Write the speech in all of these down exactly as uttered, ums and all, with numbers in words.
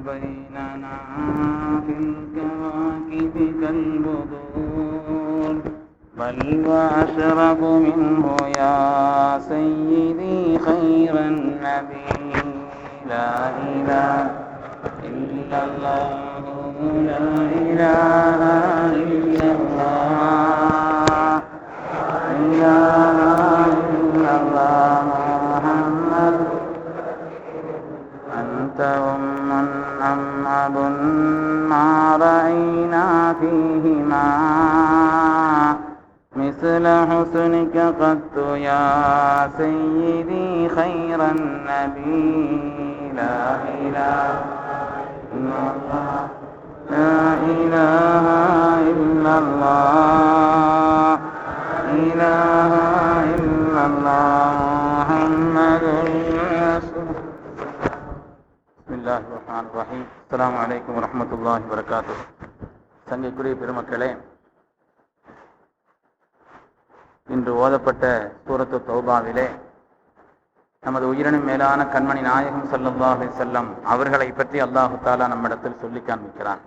بيننا في الكواكب كالبدور بل وأشرف منه يا سيدي خير النبي لا إله إلا الله لا إله إلا الله لا إله إلا الله محمد أنت أم أم أب ما رأينا فيهما مثل حسنك قط يا سيدي خير النبي لا إله إلا الله لا إله إلا الله إله إلا الله محمد رسول بسم الله الرحمن الرحيم السلام عليكم ورحمة الله وبركاته. சங்கைக்குரிய பெருமக்களே, இன்று ஓதப்பட்ட சூரத்து தௌபாவிலே நமது உயிரினும் மேலான கண்மணி நாயகம் ஸல்லல்லாஹு அலைஹி வஸல்லம் அவர்களை பற்றி அல்லாஹு தஆலா நம்மிடத்தில் சொல்லி காண்பிக்கிறான்.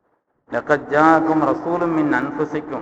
லகத் ஜாஅக்கும் ரசூலும் மின் அன்ஃபுசிக்கும்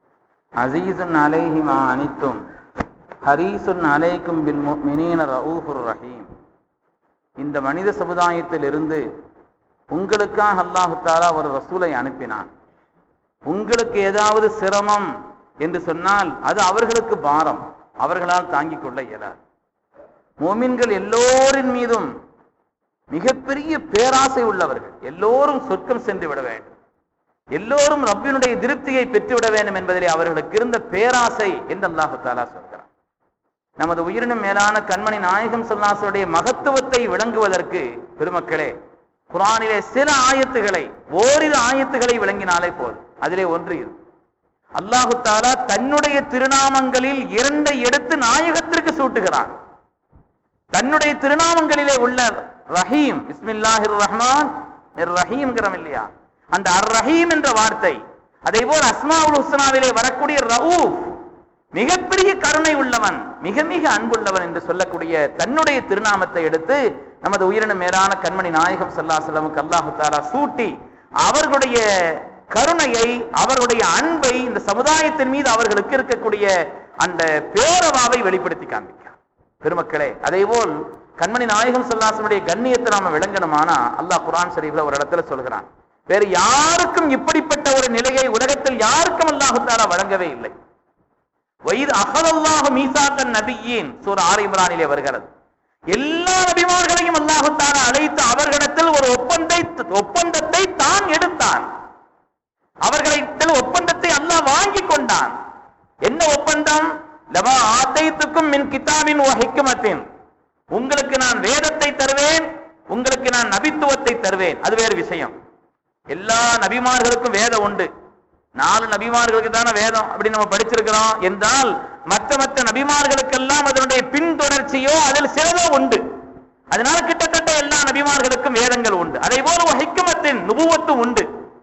அஸீஸுன் அலைஹி மா அனித்தும் ஹரீஸுன் அலைக்கும் பில் முஃமினீன ரഊஃபுர் ரஹீம். இந்த மனித சமுதாயத்தில் இருந்து உங்களுக்காக அல்லாஹு தஆலா ஒரு ரசூலை அனுப்பினான். உங்களுக்கு ஏதாவது சிரமம் என்று சொன்னால் அது அவர்களுக்கு பாரம், அவர்களால் தாங்கிக் கொள்ள இயலாது. மோமின்கள் எல்லோரின் மீதும் மிகப்பெரிய பேராசை உள்ளவர்கள். எல்லோரும் சொர்க்கம் சென்று விட வேண்டும், எல்லோரும் ரப்பினுடைய திருப்தியை பெற்றுவிட வேண்டும் என்பதிலே அவர்களுக்கு இருந்த பேராசை என்று அல்லாஹு தஆலா சொல்கிறார். நமது உயிரினும் மேலான கண்மணி நாயகம் ஸல்லல்லாஹு அலைஹி வஸல்லம் மகத்துவத்தை விளங்குவதற்கு பெருமக்களே, குர்ஆனிலே சில ஆயத்துகளை, ஓரிரு ஆயத்துகளை விளங்கினாலே போதும். அதிலே ஒன்று இது. அல்லாஹு தஆலா தன்னுடைய திருநாமங்களில் இரண்டை எடுத்து நாயகத்திற்கு சூட்டுகிறான். தன்னுடைய திருநாமங்களிலே உள்ள ரஹீம், பிஸ்மில்லாஹிர் ரஹ்மான் ரஹீம்ங்கிறோம் இல்லையா, அந்த அர் ரஹீம் என்ற வார்த்தை, அதே போல் அஸ்மாஉல் ஹுஸ்னாவிலே வரக்கூடிய ரഊஃப், மிகப்பெரிய கருணை உள்ளவன், மிக மிக அன்புள்ளவன் என்று சொல்லக்கூடிய தன்னுடைய திருநாமத்தை எடுத்து நமது உயிரினும் மேலான கண்மணி நாயகம் ஸல்லல்லாஹு அலைஹி வஸல்லம் அல்லாஹு தஆலா சூட்டி அவர்களுடைய கருணையை, அவருடைய அன்பை, இந்த சமுதாயத்தின் மீது அவர்களுக்கு இருக்கக்கூடிய அந்த பேரவாவை வெளிப்படுத்தி காண்பிக்கிறார். பெருமக்களே, அதே போல் கண்மணி நாயகம் ஸல்லல்லாஹு அலைஹி வஸல்லம் கண்ணியத்தை நாம விளங்கணுமானா அல்லாஹ் குர்ஆன் ஷரீஃப்ல ஒரு இடத்துல சொல்கிறான், வேறு யாருக்கும் இப்படிப்பட்ட ஒரு நிலையை உலகத்தில் யாருக்கும் அல்லாஹ் தஆலா வழங்கவே இல்லை. வயிது அஹதல்லாஹு மீசாக்கன் நபியீன் சூரா ஆல் இம்ரானிலே வருகிறது. எல்லா நபிமார்களையும் அல்லாஹ் தஆலா அழைத்து அவர்களிடத்தில் ஒரு ஒப்பந்தத்தை ஒப்பந்தத்தை தான் எடுத்தான். அவர்களிடத்தில் ஒப்பந்தத்தை அல்லாஹ் வாங்கி கொண்டான். என்ன ஒப்பந்தம்? லமா ஆதைத்துக்கும் மின் கிதாபின் வ ஹிக்மத்தின், உங்களுக்கு நான் வேதத்தை தருவேன், உங்களுக்கு நான் நபித்துவத்தை தருவேன். அது வேறு விஷயம். எல்லா நபிமார்களுக்கும் வேதம் உண்டு. நாலு நபிமார்களுக்கு தானே வேதம் அப்படி நம்ம படிச்சிருக்கிறோம் என்றால், மற்ற மற்ற நபிமார்களுக்கெல்லாம் அதனுடைய பின்தொடர்ச்சியோ அதில் சிலதோ உண்டு. அதனால கிட்டத்தட்ட எல்லா நபிமார்களுக்கும் வேதங்கள் உண்டு. அதே போல ஹிக்மத்தின் நுபுவத்தும் உண்டு.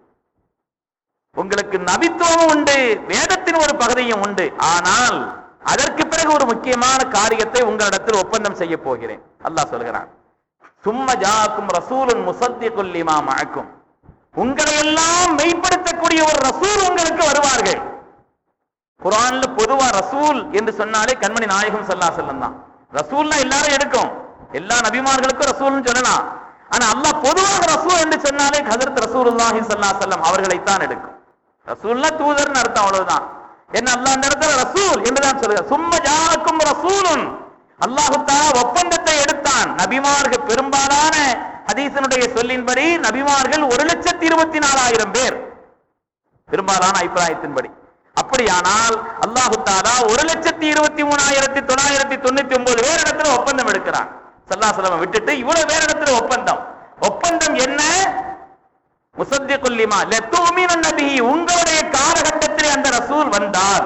உங்களுக்கு நபித்துவமும் உண்டு, வேதத்தின் ஒரு பகுதியும் உண்டு. ஆனால் அதற்கு பிறகு ஒரு முக்கியமான காரியத்தை உங்களிடத்தில் ஒப்பந்தம் செய்ய போகிறேன். அல்லாஹ் சொல்கிறான், சும்ம ஜாஅக்கும் ரசூலுன் முஸத்திகுல் லிமா மஅக்கும், உங்களை எல்லாம் மெய்ப்படுத்தக்கூடிய ஒரு ரசூல் உங்களுக்கு வருவார்கள். குர்ஆன்ல பொதுவா ரசூல் என்று சொன்னாலே கண்மணி நாயகம் ஸல்லல்லாஹு அலைஹி வஸல்லம் தான். ரசூல்னா எல்லாரும் எடுக்கும், எல்லா நபிமார்களுக்கும் ரசூல்னு சொல்லலாம். ஆனா அல்லாஹ் பொதுவாக ரசூல் என்று சொன்னாலே ஹஜ்ரத் ரசூலுல்லாஹி ஸல்லல்லாஹு அலைஹி வஸல்லம் அவர்களைத்தான் எடுக்கும். ரசூல்னா தூதர்னு அர்த்தம், அவ்வளவுதான். என்ன அல்லாஹ் அந்த இடத்துல ரசூல் என்றுதான் சொல்கிறார். சும்ம ஜாஅக்கும் ரசூலுன், அல்லாஹ் தஆலா ஒப்பந்தத்தை எடுத்தான். நபிமார்கள் பெரும்பாலான ஹதீஸினுடைய சொல்லின்படி நபிமார்கள் ஒரு லட்சத்தி இருபத்தி நாலாயிரம் பேர், பெரும்பாலான அபிப்பிராயத்தின்படி. அப்படியானால் அல்லாஹு தஆலா ஒரு லட்சத்தி இருபத்தி மூணாயிரத்தி தொள்ளாயிரத்தி தொண்ணூத்தி ஒன்பது வேற இடத்துல ஒப்பந்தம் எடுக்கிறான். ஸல்லல்லாஹு அலைஹி வஸல்லம் விட்டுட்டு இவ்வளவு வேற இடத்துல ஒப்பந்தம். ஒப்பந்தம் என்ன? முஸத்திகுல் லிமா லதுமினன் நபிஹி, உங்களுடைய காலகட்டத்திலே அந்த ரசூல் வந்தால்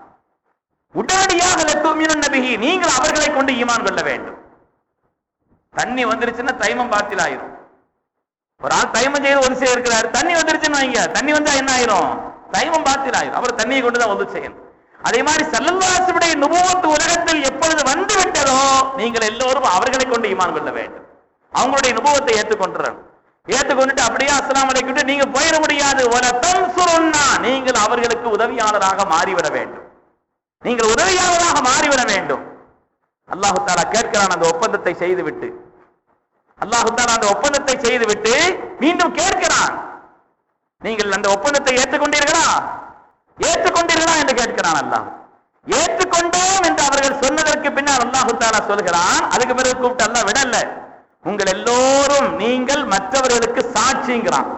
உடனடியாக லதுமினன் நபிஹி, நீங்கள் அவர்களை கொண்டு ஈமான் கொள்ள வேண்டும். தண்ணி வந்துருச்சுன்னா தைமம் பாத்தில் ஆயிரும். ஒரு ஆள் தைமம் செய்து ஒரு செய்ய இருக்கிறாரு, தண்ணி வந்துருச்சுன்னு வைங்க, தண்ணி வந்தா என்ன ஆயிரும்? தைமம் பாத்தில் ஆயிரும். அவர் தண்ணியை கொண்டுதான் வந்து செய்யணும். அதே மாதிரி ஸல்லல்லாஹு அலைஹி வஸல்லம் நுபுவத் உலகத்தில் எப்பொழுது வந்து விட்டதோ நீங்கள் எல்லோரும் அவர்களை கொண்டு ஈமான் கொள்ள வேண்டும், அவங்களுடைய நுபுவத்தை ஏற்றுக்கொண்டார்கள். ஏற்றுக்கொண்டுட்டு அப்படியே அஸ்ஸலாமு அலைக்கும் நீங்க போயிட முடியாது. வல தன்சுருன்னா, நீங்கள் அவர்களுக்கு உதவியாளராக மாறிவிட வேண்டும். நீங்கள் உதவியாளராக மாறிவிட வேண்டும். அல்லாஹ் தஆலா கேட்கிறான் அந்த ஒப்பந்தத்தை செய்துவிட்டு, அல்லாஹ் தஆலா அந்த ஒப்பந்தத்தை செய்துவிட்டு மீண்டும் கேட்கிறான், நீங்கள் அந்த ஒப்பந்தத்தை ஏற்றுக்கொண்டீர்களா ஏற்றுக்கொண்டீர்களா என்று கேட்கிறான். அல்லாஹ் ஏற்றுக்கொண்டோம் என்று அவர்கள் சொன்னதற்கு பின்னால் அல்லாஹ் தஆலா சொல்கிறான், அதுக்கு பிறகு கூப்பிட்டு அல்லாஹ் விடல, உங்கள் எல்லோரும் நீங்கள் மற்றவர்களுக்கு சாட்சிங்கிறான்.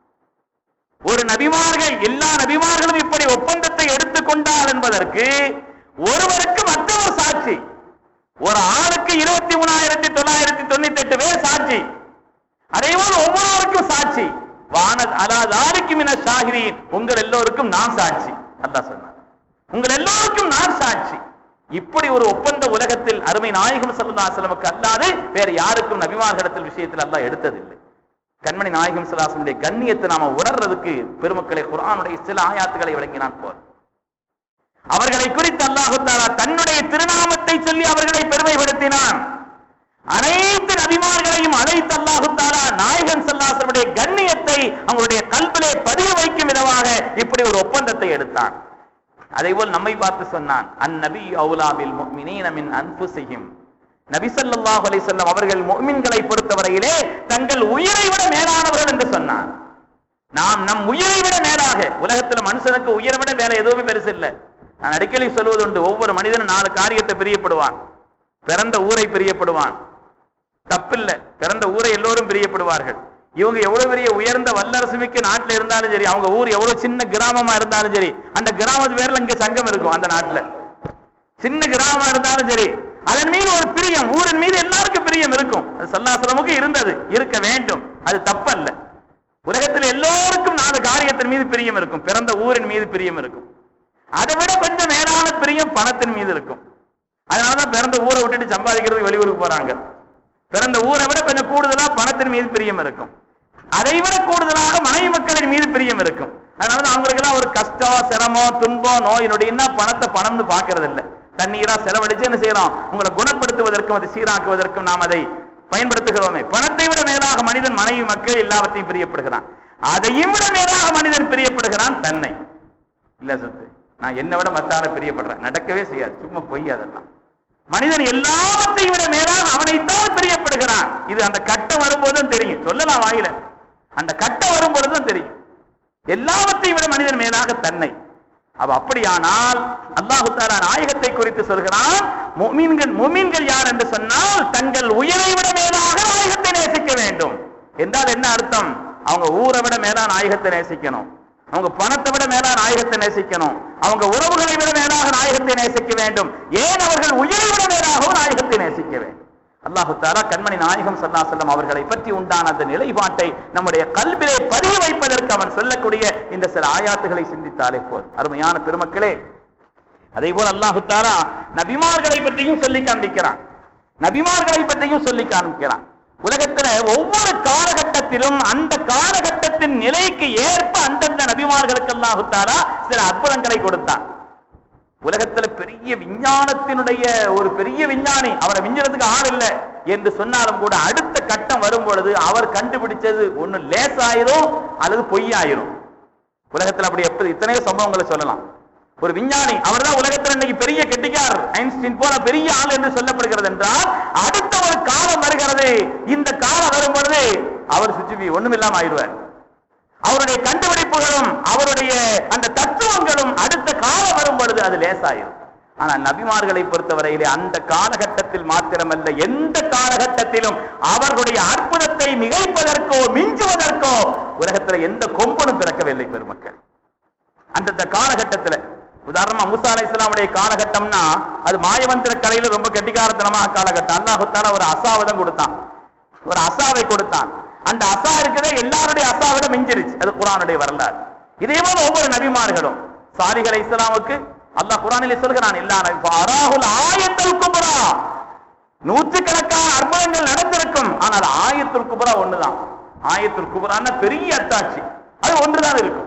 ஒரு நபிமார்கள், எல்லா நபிமார்களும் இப்படி ஒப்பந்தத்தை எடுத்துக்கொண்டார் என்பதற்கு ஒருவருக்கு மற்றவர் சாட்சி. ஒரு ஆளுக்கு இருபத்தி மூணாயிரத்தி தொள்ளாயிரத்தி தொண்ணூத்தி எட்டு பேர் சாட்சி. அதேபோல் ஒவ்வொருவருக்கும் சாட்சி. வானத் அலாதாரிக்கு மின ஷாஹிதீன், உங்கள் எல்லோருக்கும் நான் சாட்சி. அல்லாஹ் சொன்னார், உங்கள் எல்லோருக்கும் நான் சாட்சி. இப்படி ஒரு ஒப்பந்த உலகத்தில் அருமை நாயகம் ஸல்லல்லாஹு அலைஹி வஸல்லம் அல்லாது வேறு யாருக்கும் நபிமார்களிடத்தில் விஷயத்தில் அல்லாஹ் எடுத்ததில்லை. கண்மணி நாயகம் ஸல்லல்லாஹு அலைஹி வஸல்லம் கண்ணியத்தை நாம உணர்றதுக்கு பெருமக்களை குர்ஆனுடைய சில ஆயாத்துகளை விளங்கினான் போல். அவர்களை குறித்து அல்லாஹ் தஆலா தன்னுடைய திருநாமத்தை சொல்லி அவர்களை பெருமைப்படுத்தினான். அனைத்து நபிமார்களையும் அழைத்து அல்லாஹ் தஆலா நாயகம் ஸல்லல்லாஹு அலைஹி வஸல்லம் கண்ணியத்தை அவங்களுடைய கல்விலே பதிய வைக்கும் விதமாக இப்படி ஒரு ஒப்பந்தத்தை எடுத்தான். அதேபோல் நம்மை பார்த்து சொன்னான், அந்நபி அவுலா பில் முஃமினீன மின் அன்ஃபுஸிஹிம். நபி ஸல்லல்லாஹு அலைஹி வஸல்லம் அவர்கள் முஃமின்களை பொறுத்தவரையிலே தங்கள் உயிரை விட மேலானவர்கள் என்று சொன்னான். நாம் நம் உயிரை விட மேலாக, உலகத்தில் மனுஷனுக்கு உயிரை விட வேற எதுவுமே பெருசு இல்லை. நான் அடிக்கடி சொல்வதுண்டு, ஒவ்வொரு மனிதனும் நாலு காரியத்தை பிரியப்படுவான். பிறந்த ஊரை பிரியப்படுவான், தப்பில்லை, பிறந்த ஊரை எல்லோரும் பிரியப்படுவார்கள். இவங்க எவ்வளவு பெரிய உயர்ந்த வல்லரசு மிக்க நாட்டில் இருந்தாலும் சரி, அவங்க ஊர் எவ்வளவு சின்ன கிராமமா இருந்தாலும் சரி, அந்த கிராமத்து பேர்ல இங்க சங்கம் இருக்கும். அந்த நாட்டுல சின்ன கிராமமா இருந்தாலும் சரி, அதன் மீது ஒரு பிரியம், ஊரின் மீது எல்லாருக்கும் பிரியம் இருக்கும். அது ஸல்லல்லாஹு அலைஹி வஸல்லம் இருந்தது, இருக்க வேண்டும், அது தப்பல்ல. உலகத்தில் எல்லோருக்கும் நாலு காரியத்தின் மீது பிரியம் இருக்கும். பிறந்த ஊரின் மீது பிரியம் இருக்கும். அதை விட கொஞ்சம் மேலான பிரியம் பணத்தின் மீது இருக்கும். அதனாலதான் பிறந்த ஊரை விட்டுட்டு சம்பாதிக்கிறதுக்கு வெளியூருக்கு போறாங்க. பிறந்த ஊரை விட கொஞ்சம் கூடுதலா பணத்தின் மீது பிரியம் இருக்கும். அதை விட கூடுதலாக மனைவி மக்களின் மீது பிரியம் இருக்கும். அதனாலதான் அவங்களுக்கு எல்லாம் ஒரு கஷ்டம், சிரமம், துன்பம், நோய் நொடின்னா பணத்தை பணம்னு பாக்குறது இல்லை. தண்ணீரா செலவழிச்சு என்ன செய்யறோம், உங்களை குணப்படுத்துவதற்கும் அதை சீராக்குவதற்கும் நாம் அதை பயன்படுத்துகிறோமே. பணத்தை விட மேலாக மனிதன் மனைவி மக்கள் எல்லாவற்றையும் பிரியப்படுகிறான். அதையும் விட மேலாக மனிதன் பிரியப்படுகிறான் தன்னை. இல்ல சொத்து, நான் என்னை விட மத்தான பிரியப்படுறேன், நடக்கவே செய்யாது, சும்மா பொய். அதெல்லாம் மனிதன் எல்லாவற்றையும் விட மேலாக அவனைத்தான் பிரியப்படுகிறான். இது அந்த கட்டம் வரும்போதும் தெரியும், சொல்லலாம் வாயில, அந்த கட்டம் வரும்போதுதான் தெரியும். எல்லாவற்றையும் விட மனிதன் மேலாக தன்னை. அப்ப அப்படியானால் அல்லாஹ் தஆலா நாயகத்தை குறித்து சொல்கிறான், முஃமின்கள் முஃமின்கள் யார் என்று சொன்னால் தங்கள் உயிரை விட மேலாக நாயகத்தை நேசிக்க வேண்டும் என்றால் என்ன அர்த்தம்? அவங்க ஊரை விட மேலா நாயகத்தை நேசிக்கணும், அவங்க பணத்தை விட மேலா நாயகத்தை நேசிக்கணும், அவங்க உறவுகளை விட மேலாக நாயகத்தை நேசிக்க வேண்டும். ஏன் அவர்கள் உயிரை விட மேலாகவும் நாயகத்தை நேசிக்க வேண்டும். அல்லாஹ் தஆலா கண்மணி நாயகம் ஸல்லல்லாஹு அலைஹி வஸல்லம் அவர்களை பற்றி உண்டான அந்த நிலைப்பாட்டை நம்முடைய கல்விலே பதிய வைப்பதற்கு அவன் சொல்லக்கூடிய இந்த சில ஆயாத்துகளை சிந்தித்தாலே போதும். அருமையான பெருமக்களே, அதே போல அல்லாஹ் தஆலா நபிமார்களை பற்றியும் சொல்லி காண்பிக்கிறான். நபிமார்களை பற்றியும் சொல்லி காண்பிக்கிறான். உலகத்துல ஒவ்வொரு காலகட்டத்திலும் அந்த காலகட்டத்தின் நிலைக்கு ஏற்ப அந்தந்த நபிமார்களுக்கு அல்லாஹ் தஆலா சில அற்புதங்களை கொடுத்தான். உலகத்துல பெரிய விஞ்ஞானத்தினுடைய ஒரு பெரிய விஞ்ஞானி, அவரை விஞ்ஞானத்துக்கு ஆள் இல்லை என்று சொன்னாலும் கூட அடுத்த கட்டம் வரும் பொழுது அவர் கண்டுபிடிச்சது ஒண்ணு லேசாயிரும் அல்லது பொய்யாயிரும். உலகத்துல அப்படி எப்படி இத்தனையோ சம்பவங்களை சொல்லலாம். ஒரு விஞ்ஞானி, அவர் தான் உலகத்தில் இன்னைக்கு பெரிய கெட்டிக்கார், ஐன்ஸ்டீன் போல பெரிய ஆள் என்று சொல்லப்படுகிறது என்றால், அடுத்த ஒரு காலம் வருகிறது, இந்த காலம் வரும் பொழுது அவர் சுற்றி ஒண்ணும் இல்லாம ஆயிடுவார். அவருடைய கண்டுபிடிப்புகளும் அவருடைய அந்த தத்துவங்களும் அடுத்த காலம் வரும் பொழுது அது லேசாயிரும். ஆனால் நபிமார்களை பொறுத்தவரையிலே அந்த காலகட்டத்தில் மாத்திரமல்ல, எந்த காலகட்டத்திலும் அவர்களுடைய அற்புதத்தை மிகைப்பதற்கோ மிஞ்சுவதற்கோ உலகத்தில் எந்த கொம்பனும் பிறக்கவில்லை. பெருமக்கள், அந்தந்த காலகட்டத்தில் உதாரணமா மூசா அலைஹிஸ்ஸலாமுடைய காலகட்டம்னா அது மாயவந்திர கலையில ரொம்ப கெட்டிக்காரத்தனமாக காலகட்டம். அல்லாஹ் தஆலா ஒரு அசாவதம் கொடுத்தான், ஒரு அசாவை கொடுத்தான். அந்த அசா இருக்கிறதே எல்லாருடைய அசாவிட மிஞ்சிருச்சு. அது குர்ஆனுடைய வரலாறு. இதே போல ஒவ்வொரு நபிமார்களும், சாலிஹ் அலைஹிஸ்ஸலாமுக்கு அல்லாஹ் குர்ஆனிலே சொல்கிறான், இல்லா அராஹுல் ஆயத்துல் குப்ரா, நூற்றுக்கணக்கான அற்புதங்கள் நடந்திருக்கும், ஆனால் ஆயத்துல் குப்ரா ஒண்ணுதான். ஆயத்துல் குப்ரான்னா பெரிய அத்தாட்சி, அது ஒன்றுதான் இருக்கும்.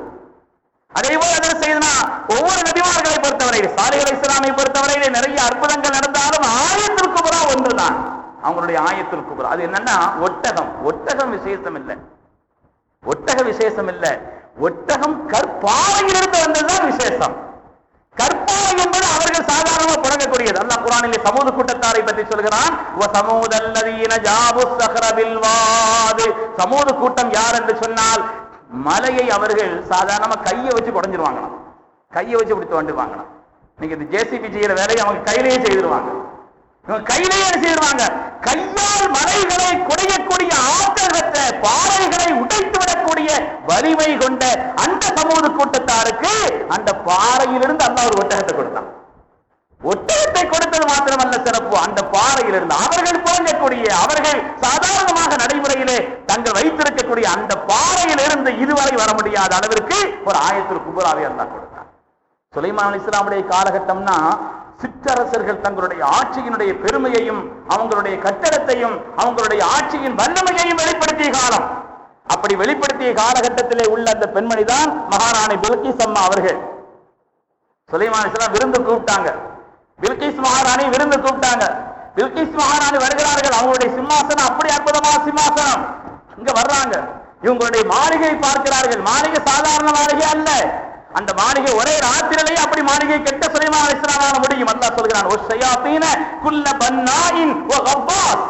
அதே போல என்ன செய்யணும்னா, ஒவ்வொரு நபிமார்களை பொறுத்தவரையிலே, சாலிஹ் அலைஹிஸ்ஸலாமை பொறுத்தவரையிலே நிறைய அற்புதங்கள் நடந்தாலும் ஆயத்துல் குப்ரா ஒன்றுதான் அவங்களுடைய ஆயத்துல் குப்ரா. அது என்னன்னா ஒட்டகம். ஒட்டகம் விசேஷம் இல்லை, ஒட்டக விசேஷம் இல்ல, ஒட்டகம் கற்பாறையிலிருந்து வந்ததுதான் விசேஷம். கற்பாறை என்பது அவர்கள் சாதாரணமாக புழங்கக்கூடியது. அல்லாஹ் குர்ஆனிலே சமூக கூட்டத்தாரை பற்றி சொல்கிறான். சமூக கூட்டம் யார் என்று சொன்னால், மலையை அவர்கள் சாதாரணமா கையை வச்சு குடைஞ்சிருவாங்க, கையை வச்சு இப்படி தோண்டுவாங்க. நீங்க இந்த ஜேசிபி செய்யற வேலையை அவங்க கையிலேயே செய்திருவாங்க. கையிலேயே செய்வாங்க. கையால் மலைகளை குடையக்கூடிய ஆற்றல் பெற்ற, பாறைகளை உடைத்து விடக்கூடிய வலிமை கொண்ட அந்த சமூக கூட்டத்தாருக்கு அந்த பாறையிலிருந்து அல்லாஹ் ஒரு ஒட்டகத்தை கொடுத்தான். ஒட்டகத்தை கொடுத்தது மாத்திரமல்ல சிறப்பு, அந்த பாறையிலிருந்து அவர்கள் புழங்கக்கூடிய, அவர்கள் சாதாரணமாக நடைமுறையிலே தங்கள் வைத்திருக்கக்கூடிய அந்த பாறையிலிருந்து இதுவரை வர முடியாத அளவிற்கு ஒரு ஆயத்துல் குபராவை அல்லாஹ் கொடுத்தார். சுலைமான் அலைஹிஸ்ஸலாமுடைய காலகட்டம்னா சிற்றரசர்கள் தங்களுடைய ஆட்சியினுடைய பெருமையையும் அவங்களுடைய கட்டடத்தையும் அவங்களுடைய ஆட்சியின் வல்லமையையும் வெளிப்படுத்திய காலம். அப்படி வெளிப்படுத்திய காலகட்டத்திலே உள்ள அந்த பெண்மணி தான் மகாராணி பில்கிஸ் அம்மா அவர்கள். சுலைமான் அலைஹிஸ்ஸலாம் விருந்து கூப்பிட்டாங்க, பில்கிஸ் மகாராணி விருந்து கூப்பிட்டாங்க. பில்கிஸ் மகாராணி வருகிறார்கள். அவங்களுடைய சிம்மாசனம் அப்படி அற்புதமான சிம்மாசனம். இங்க வர்றாங்க, இவங்களுடைய மாளிகை பார்க்கிறார்கள். மாளிகை சாதாரண மாளிகை அல்ல, அந்த மாளிகை ஒரே ராத்திரிலேயே அப்படி மாளிகை கெட்ட சுலைமான் அலைஹிஸ்ஸலாமால முடியும். அல்லாஹ் சொல்கிறான், வஷயாத்தீன குல்ல பன்னாயின் வ கப்பாஸ்.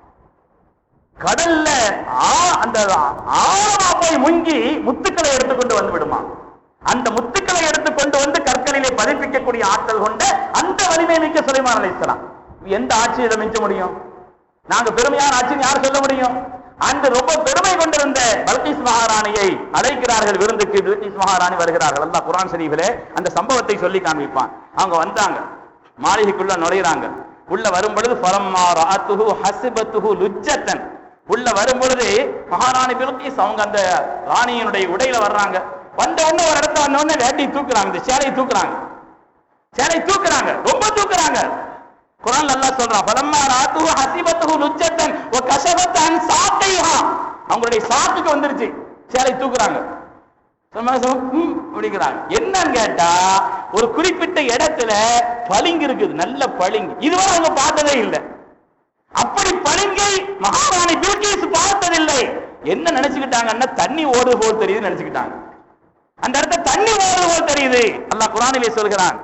கடல்ல அந்த ஆழமா போய் முங்கி முத்துக்களை எடுத்துக்கொண்டு வந்து விடுமா. அந்த முத்துக்களை எடுத்துக்கொண்டு வந்து கற்களிலே பதிப்பிக்கக்கூடிய ஆற்றல் கொண்ட அந்த வலிமை மிக்க சுலைமான் அலைஹிஸ்ஸலாம். எந்த ஆட்சியிடம் மிஞ்ச முடியும்? நாங்க பெருமையான ஆட்சின்னு யார் சொல்ல முடியும்? அந்த ரொம்ப பெருமை கொண்டிருந்த பல்கிஸ் மகாராணியை அழைக்கிறார்கள் விருந்துக்கு. பில்கிஸ் மகாராணி வருகிறார்கள். அல்லாஹ் குர்ஆன் ஷரீஃபிலே அந்த சம்பவத்தை சொல்லி காண்பிப்பான். அவங்க வந்தாங்க, மாளிகைக்குள்ள நுழையிறாங்க. உள்ள வரும் பொழுது ஃபலம்மா ரஅத்துஹு ஹஸிபத்துஹு லுஜ்ஜத்தன். உள்ள வரும் பொழுது மகாராணி பில்கிஸ் அவங்க அந்த ராணியினுடைய உடையில வர்றாங்க. வந்த உடனே ஒரு இடத்துல வந்த உடனே வேட்டி தூக்குறாங்க, இந்த சேலையை தூக்குறாங்க, சேலை தூக்குறாங்க, ரொம்ப தூக்குறாங்க. குர்ஆன் அல்லாஹ் சொல்றான், ஃபலம்மா ரஅத்துஹு ஹஸிபத்துஹு லுஜ்ஜத்தன் வ கஷஃபத் அன் சாக்கைஹா. அவங்களுடைய சாக்குக்கு வந்துருச்சு, சேலை தூக்குறாங்க. அப்படிங்கிறாங்க. என்னன்னு கேட்டா, ஒரு குறிப்பிட்ட இடத்துல பளிங்கு இருக்குது, நல்ல பளிங்கு. இதுவரை அவங்க பார்த்ததே இல்லை. அப்படி பளிங்கை மகாராணி பில்கிஸ் பார்த்ததில்லை. என்ன நினைச்சுக்கிட்டாங்கன்னா, தண்ணி ஓடுது போல் தெரியுது நினைச்சுக்கிட்டாங்க. அந்த இடத்துல தண்ணி ஓடுது போல் தெரியுது. அல்லாஹ் குர்ஆனிலே சொல்கிறான்,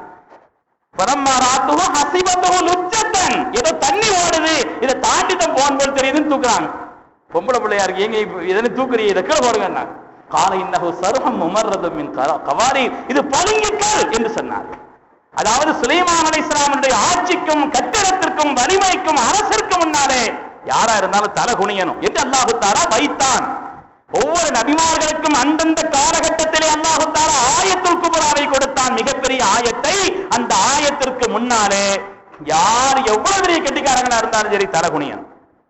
ஏதோ தண்ணி ஓடுது, இதை தாண்டி தான் போன் போல் தெரியுதுன்னு தூக்குறாங்க. பொம்பளை பிள்ளையா இருக்கு, எங்க இதனை தூக்குறீங்க, இதை கீழே போடுங்க. கால இன்னஹு சர்ஹம் முமர்ரதும் மின் கவாரி, இது பளிங்குக்கல் என்று சொன்னார். அதாவது சுலைமான் அலைஹிஸ்ஸலாமுடைய ஆட்சிக்கும் கட்டிடத்திற்கும் வலிமைக்கும் அரசிற்கும் முன்னாலே யாரா இருந்தாலும் தலை குனியணும் என்று அல்லாஹ் தஆலா வைத்தான். ஒவ்வொரு நபிமார்களுக்கும் அந்தந்த காலகட்டத்திலே அல்லாஹ் தஆலா ஆயத்துல் குப்ராவை கொடுத்தான், மிகப்பெரிய ஆயத்தை. அந்த ஆயத்திற்கு முன்னாலே யார் எவ்வளவு பெரிய கெட்டிக்காரங்களா இருந்தாலும் சரி தலை குனியணும்.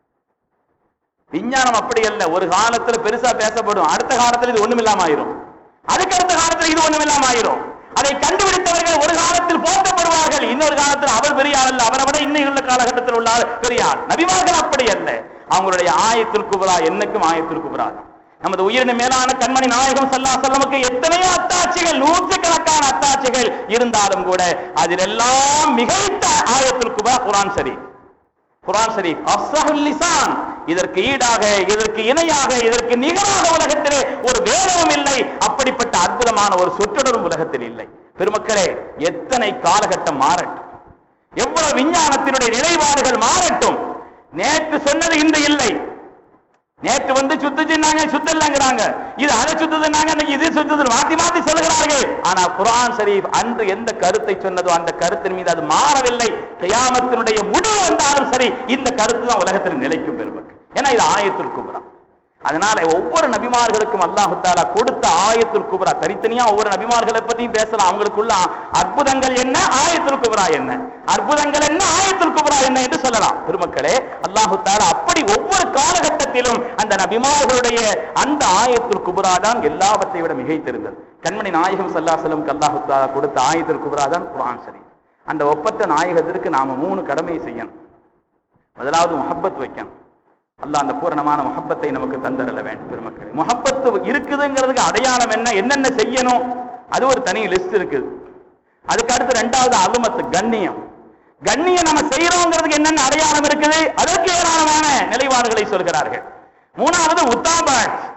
விஞ்ஞானம் அப்படி அல்ல, ஒரு காலத்துல பெருசா பேசப்படும், அடுத்த காலத்துல இது ஒண்ணுமில்லாம ஆயிரும், அதுக்கு அடுத்த காலத்துல இது ஒண்ணுமில்லாம ஆயிரும். அதை கண்டுபிடித்தவர்கள் ஒரு காலத்தில் போற்றப்படுவார்கள், இன்னொரு காலத்தில் அவர் பெரிய ஆள் அல்ல, அவரை விட இன்னும் உள்ள காலகட்டத்தில் உள்ள பெரிய ஆள். நபிமார்கள் அப்படி அல்ல, அவங்களுடைய ஆயத்துல் குப்ரா என்னைக்கும் ஆயத்துல் குப்ரா. நமது உயிரின மேலான கண்மணி நாயகம் ஸல்லல்லாஹு அலைஹி வஸல்லம் எத்தனையோ அத்தாட்சிகள், நூற்றுக்கணக்கான அத்தாட்சிகள் இருந்தாலும் கூட அதிலெல்லாம் மிகைத்த ஆயத்துல் குப்ரா குர்ஆன் ஷரீஃப். குர்ஆன் ஷரீஃப் அஃஸஹுல் லிசான். இதற்கு ஈடாக, இதற்கு இணையாக, இதற்கு நிகராக உலகத்திலே ஒரு வேதமும் இல்லை. அப்படிப்பட்ட அற்புதமான ஒரு சொற்றொடரும் உலகத்தில் இல்லை. பெருமக்களே, எத்தனை காலகட்டம் மாறட்டும், எவ்வளவு விஞ்ஞானத்தினுடைய நிலைப்பாடுகள் மாறட்டும், நேற்று சொன்னது இன்று இல்லை. நேற்று வந்து சுத்துச்சுன்னாங்க, சுத்தலங்கிறாங்க, இது அதை சுத்துதுன்னாங்க, இது சுத்துது, மாத்தி மாத்தி சொல்கிறார்கள். ஆனா குர்ஆன் ஷரீஃப் அன்று எந்த கருத்தை சொன்னதோ அந்த கருத்தின் மீது அது மாறவில்லை. கியாமத்தினுடைய முடிவு வந்தாலும் சரி இந்த கருத்து தான் உலகத்தில் நிலைக்கும் பெருமக்கள். ஏன்னா இது ஆயத்துல் குப்ரா. அதனால ஒவ்வொரு நபிமார்களுக்கும் அல்லாஹ் தஆலா கொடுத்த ஆயத்துல் குப்ரா தனித்தனியா ஒவ்வொரு நபிமார்களை பற்றியும் பேசலாம். அவங்களுக்குள்ள அற்புதங்கள் என்ன, ஆயத்துல் குப்ரா என்ன, அற்புதங்கள் என்ன, ஆயத்துல் குப்ரா என்ன என்று சொல்லலாம். பெருமக்களே, அல்லாஹ் தஆலா அப்படி ஒவ்வொரு காலகட்டத்திலும் அந்த நபிமார்களுடைய அந்த ஆயத்துல் குப்ரா தான் எல்லாவற்றை விட மிகைத்திருந்தது. கண்மணி நாயகம் ஸல்லல்லாஹு அலைஹி வஸல்லம் அல்லாஹ் தஆலா கொடுத்த ஆயத்துல் குப்ரா தான் குர்ஆன் ஷரீஃப். அந்த ஒப்பற்ற நாயகத்திற்கு நாம மூணு கடமை செய்யணும். முதலாவது முஹப்பத் வைக்கணும். அல்லாஹ் அந்த பூரணமான முஹப்பத்தை நமக்கு தந்தரல வேண்டும். பெருமக்களே, முஹப்பத்து இருக்குதுங்கிறதுக்கு அடையாளம் என்ன, என்னென்ன செய்யணும், அது ஒரு தனி லிஸ்ட் இருக்குது. அதுக்கு அடுத்து ரெண்டாவது அலுமத்து, கண்ணியம். கண்ணியம் நம்ம செய்யறோங்கிறதுக்கு என்னென்ன அடையாளம் இருக்குது, அதற்கு ஏராளமான நிலைப்பாடுகளை சொல்கிறார்கள். மூணாவது உத்தாபாத்,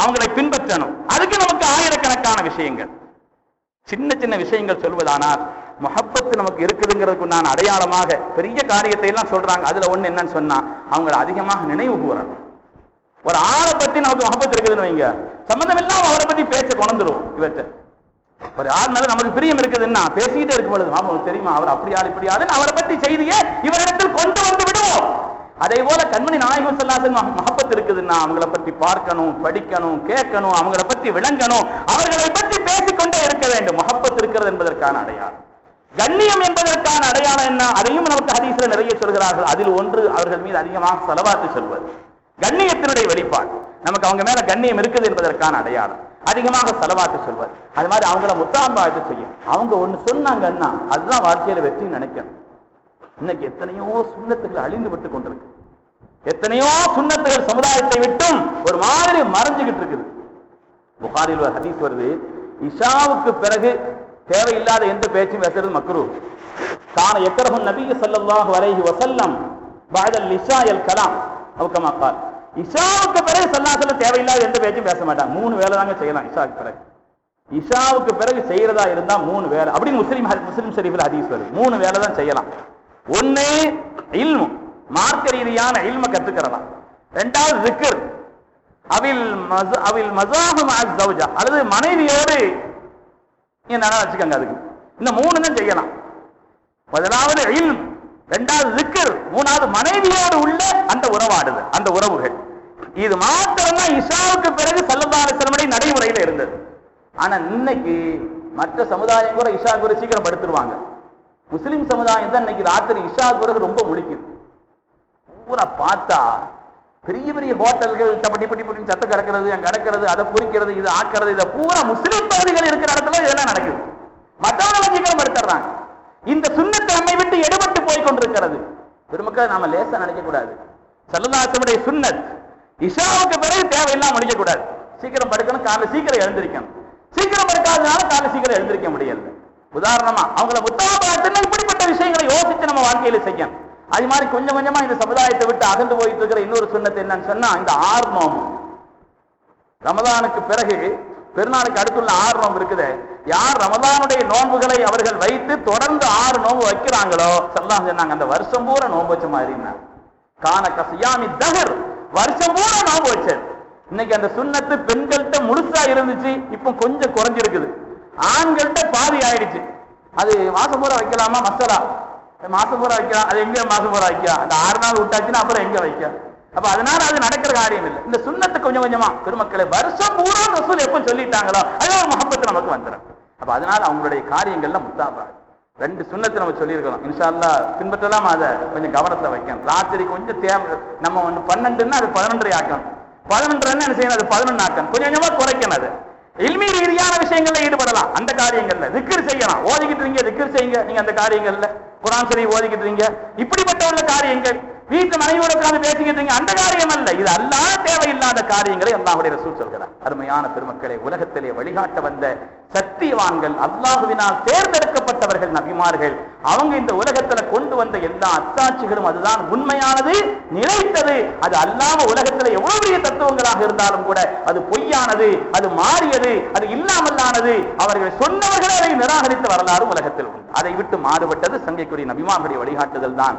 அவங்களை பின்பற்றணும். அதுக்கு நமக்கு ஆயிரக்கணக்கான விஷயங்கள், சின்ன சின்ன விஷயங்கள் சொல்வதானால் முஹப்பத்து நமக்கு இருக்குதுங்கிறதுக்கு நான் அடையாளமாக பெரிய காரியத்தை எல்லாம் சொல்றாங்க. அதுல ஒண்ணு என்னன்னு சொன்னா, அவங்களை அதிகமாக நினைவு கூறணும். ஒரு ஆளை பத்தி நமக்கு முஹப்பத்து இருக்குதுன்னு வைங்க, சம்பந்தம் இல்லாம அவரை பத்தி பேச்ச கொண்டுருவோம். இவற்றை ஒரு ஆள் மேல நமக்கு பிரியம் இருக்குதுன்னா பேசிக்கிட்டே இருக்கும் பொழுது, அவங்களுக்கு தெரியுமா அவர் அப்படி ஆள் இப்படி ஆளுன்னு அவரை பத்தி செய்தியை இவரிடத்தில் கொண்டு வந்து விடுவோம். அதே போல கண்மணி நாயகம் ஸல்லல்லாஹு அலைஹி வஸல்லம் முஹப்பத் இருக்குதுன்னா அவங்களை பத்தி பார்க்கணும், படிக்கணும், கேட்கணும், அவங்களை பத்தி விளங்கணும், அவர்களை பற்றி பேசிக்கொண்டே இருக்க வேண்டும். முஹப்பத் இருக்கிறது என்பதற்கான அடையாளம். கண்ணியம் என்பதற்கான அடையாளம் என்ன? அதையும் நமக்கு ஹதீஸ்ல நிறைய சொல்கிறார்கள். அதில் ஒன்று அவர்கள் மீது அதிகமாக ஸலவாத்து சொல்வது, கண்ணியத்தினுடைய வெளிப்பாடு. நமக்கு அவங்க மேல கண்ணியம் இருக்குது என்பதற்கான அடையாளம் அதிகமாக ஸலவாத்து சொல்வது. அது மாதிரி அவங்கள முத்தாபாத்து செய்யும். அவங்க ஒண்ணு சொன்னாங்கன்னா அதுதான் வாழ்க்கையில வெற்றி நினைக்கணும். இன்னைக்கு எத்தனையோ சுன்னத்துகள் அழிந்து விட்டு கொண்டிருக்கு, எத்தனையோ சுன்னத்துகள் சமுதாயத்தை விட்டும் ஒரு மாதிரி மறைஞ்சுகிட்டு இருக்குது. புகாரில் ஒரு ஹதீஸ் வருது, இஷாவுக்கு பிறகு தேவையில்லாத எந்த பேச்சும் பேசுறது மக்ரூஹ். கான யக்ரஹு நபி ஸல்லல்லாஹு அலைஹி வஸல்லம் பஅதல் இஷாயல் கலாம் அவ் கமா قال. இஷாவுக்கு பிறகு ஸல்லல்லாஹு அலைஹி வஸல்லம் தேவையில்லாத எந்த பேச்சும் பேச மாட்டாங்க. மூணு வேளை தாங்க செய்யலாம் இஷாவுக்கு பிறகு. இஷாவுக்கு பிறகு செய்யறதா இருந்தா மூணு வேளை, அப்படி முஸ்லிம் முஸ்லிம் ஷரீஃப்ல ஹதீஸ் வருது. மூணு வேளை தான் செய்யலாம். ஒண்ணு இல்மு, மார்க்க ரீதியான இல்ம கத்துக்கிறலாம். ரெண்டாவது zikr, அவில் அவில் மஸாஹு மஅ ஸௌஜா, அல்லது மனைவியோடு என்ன வச்சுக்கங்க. அதுக்கு இந்த மூணு தான் செய்யலாம். முதலாவது இல்ம், இரண்டாவது zikr, மூணாவது மனைவியோடு உள்ள அந்த உறவாடுதல், அந்த உறவுகள். இது மாத்திரம் தான் இஷாவுக்கு பிறகு ஸல்லல்லாஹு அலைஹி வஸல்லம் நடைமுறையில இருந்தது. ஆனா இன்னைக்கு மற்ற சமுதாயம் கூட இஷா கூட சீக்கிரம் படுத்துருவாங்க. முஸ்லிம் சமுதாயம் தான் இன்னைக்கு ராத்திரி இஷா பிறகு ரொம்ப முழிக்குது. பூரா பார்த்தா பெரிய பெரிய ஹோட்டல்கள் டப்பட்டி பட்டி பட்டி சத்த கிடக்கிறது, அங்க கிடக்கிறது, அதை குறிக்கிறது, இது ஆக்கிறது, இதை பூரா முஸ்லிம் பகுதிகள் இருக்கிற இடத்துல இதெல்லாம் நடக்குது. மற்றவங்களை சீக்கிரம் படுத்துறாங்க. இந்த சுன்னத்தை நம்மை விட்டு எடுபட்டு போய் கொண்டிருக்கிறது. பெருமக்கள் நாம லேசா நினைக்க கூடாது. ஸல்லல்லாஹு அலைஹி வஸல்லம் சுன்னத் இஷாவுக்கு பிறகு தேவையில்லாம முடிக்க கூடாது. சீக்கிரம் படுக்கணும், காலைல சீக்கிரம் எழுந்திருக்கணும். சீக்கிரம் படுக்காதனால காலைல சீக்கிரம் எழுந்திருக்க முடியல. உதாரணமா அவங்கள முத்தாபாத்துன்னு இப்படிப்பட்ட விஷயங்களை யோசிச்சு நம்ம வாழ்க்கையில செய்யணும். அது மாதிரி கொஞ்சம் கொஞ்சமா இந்த சமுதாயத்தை விட்டு அகன்று போயிட்டு இருக்கிற இன்னொரு சுன்னத்து என்னன்னு சொன்னா, இந்த ஆறு நோம்பு. ரமதானுக்கு பிறகு பெருநாளுக்கு அடுத்துள்ள ஆறு நோம்பு இருக்குது. யார் ரமதானுடைய நோன்புகளை அவர்கள் வைத்து தொடர்ந்து ஆறு நோம்பு வைக்கிறாங்களோ ஸல்லல்லாஹு சொன்னாங்க, அந்த வருஷம் பூரா நோம்பு வச்ச மாதிரி. கான கஸியாமி தஹர், வருஷம் பூரா நோம்பு வச்சது. இன்னைக்கு அந்த சுன்னத்து பெண்கள்கிட்ட முழுசா இருந்துச்சு, இப்போ கொஞ்சம் குறைஞ்சிருக்குது. ஆண்கள்கிட்ட பாதி ஆயிடுச்சு. அது மாசம் பூரா வைக்கலாமா? மசாலா மாசம் பூரா வைக்கலாம். அது எங்க மாசம் பூரா வைக்க? அந்த ஆறு நாள் விட்டாச்சுன்னா அப்புறம் எங்க வைக்க? அப்ப அதனால அது நடக்கிற காரியம் இல்லை. இந்த சுன்னத்தை கொஞ்சம் கொஞ்சமா பெருமக்களை வருஷம் பூரா ரசூல் எப்ப சொல்லிட்டாங்களோ அது ஒரு முஹப்பத் நமக்கு வந்துடும். அப்ப அதனால அவங்களுடைய காரியங்கள்ல முத்தாபா ரெண்டு சுன்னத்தை நம்ம சொல்லியிருக்கிறோம். இன்ஷா அல்லாஹ் பின்பற்றலாம். அதை கொஞ்சம் கவனத்துல வைக்கணும். ராத்திரி கொஞ்சம் தேவை, நம்ம ஒன்று பன்னெண்டுன்னா அது பதினொன்றரை ஆக்கணும். பதினொன்று என்ன செய்யணும்? அது பதினொன்று ஆக்கணும். கொஞ்சம் கொஞ்சமா குறைக்கணும். அது இல்மி ரீதியான விஷயங்கள்ல ஈடுபடலாம். அந்த காரியங்கள்ல திக்ர் செய்யலாம். ஓதிக்கிட்டு இருக்கீங்க திக்ர் செய்யுங்க. நீங்க அந்த காரியங்கள்ல குர்ஆன் ஷரீஃப் ஓதிக்கிட்டு இருக்கீங்க, இப்படிப்பட்ட உள்ள காரியங்கள். வீட்டு மனைவியோட உட்கார்ந்து பேசிக்கிட்டு இருக்கீங்க, அந்த காரியம் அல்ல. இது அல்லாஹ் தேவையில்லாத காரியங்களை அல்லாஹ்வுடைய ரசூல் சொல்கிறார். அருமையான பெருமக்களை, உலகத்திலே வழிகாட்ட வந்த சத்தியவான்கள், அல்லாஹ்வினால் தேர்ந்தெடுக்கப்பட்டவர்கள், நபிமார்கள், அவங்க இந்த உலகத்துல கொண்டு வந்த எல்லா அத்தாட்சிகளும் அதுதான் உண்மையானது, நிலைத்தது. அது அல்லாம உலகத்துல எவ்வளவு பெரிய தத்துவங்களாக இருந்தாலும் கூட அது பொய்யானது, அது மாறியது, அது இல்லாமல்லானது. அவர்கள் சொன்னவர்கள் அதை நிராகரித்த வரலாறு உலகத்தில் உண்டு. அதை விட்டு மாறுபட்டது சங்கைக்குரிய நபிமார்களுடைய வழிகாட்டுதல் தான்.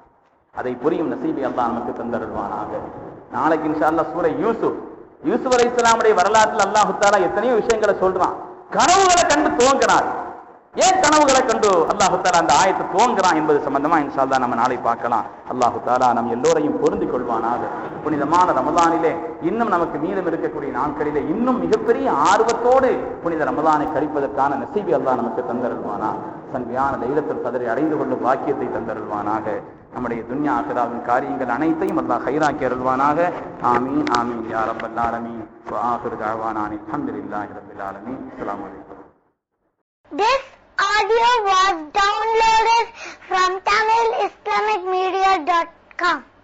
அதை புரியும் நசீபை அல்லாஹ் நமக்கு தந்தருள்வானாக. நாளைக்கு இன்ஷா அல்லாஹ் சூரை யூசுப், யூசுப் அலைஹிஸ்ஸலாமுடைய வரலாற்றில் அல்லாஹ் தஆலா எத்தனையோ விஷயங்களை சொல்றான். கனவுகளை கண்டு துவங்கினார். ஏன் கனவுகளை கண்டு அல்லாஹ் தஆலா அந்த ஆயத்தை துவங்குறான் என்பது சம்பந்தமா இன்ஷா அல்லாஹ் நம்ம நாளை பார்க்கலாம். அல்லாஹ் தஆலா நம் எல்லோரையும் பொருந்திக் கொள்வானாக. புனிதமான ரமதானிலே இன்னும் நமக்கு மீதம் இருக்கக்கூடிய நாட்களிலே இன்னும் மிகப்பெரிய ஆர்வத்தோடு புனித ரமதானை கழிப்பதற்கான நசீபை அல்லாஹ் நமக்கு தந்தருள்வானா. சன்மையான லைலத்துல் கத்ரை அடைந்து கொள்ளும் பாக்கியத்தை தந்தருள்வானாக. நம்முடைய துன்யா ஆகிராவின் காரியங்கள் அனைத்தையும் அல்லாஹ் கைராக்கி அருள்வானாக. ஆமீன் ஆமீன் யா ரப்பல் ஆலமீன். வ ஆகிரு தஅவானா அல்ஹம்துலில்லாஹி ரப்பில் ஆலமீன். அஸ்ஸலாமு அலைக்கும். This audio was downloaded from Tamil Islamic Media dot com.